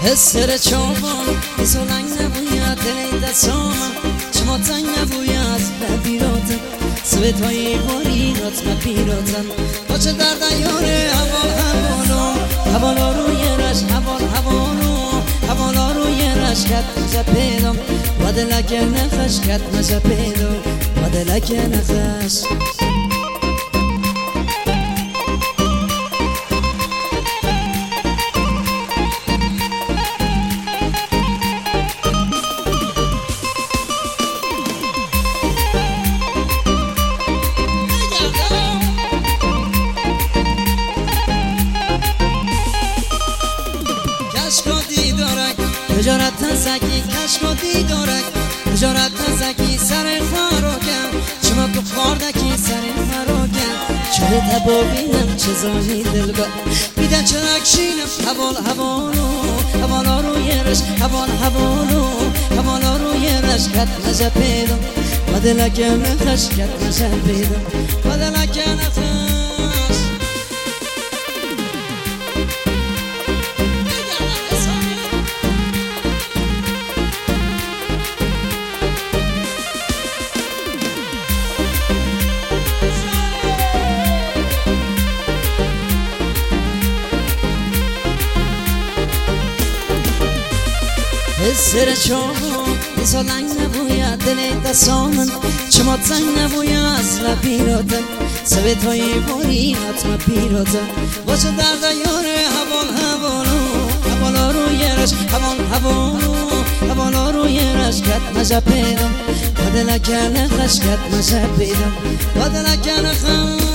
حسر چوبان ایزولنگ نبوید دلی دستام چما تنگ نبوید ببیراتم سویت های باریرات مپیراتم با چه درد یاره حوالا روی رش حوالا روی رش کت مجا پیدم و دلک نخش کت مجا پیدم و دلک نخش تجارت تزکی کشکاتی دارک تجارت تزکی سر خاروکم شما تو خاردکی سر خاروکم چه تبابینم چه زانی دل با بیدن چرکشینم حوالا روی رش حوالا روی رش کت نجا پیدم و دلک نخش کت نجا پیدم و دلک نخش حسر چوبان ایزولنگ نبوید دلی دستامن چما تنگ نبوید اصلا پیراتم سویت های باریرات مپیراتم با چه درد یاره حوالا روی رش حوالا روی رش کت مجا پیدم و دلک نخش کت مجا پیدم و دلک نخش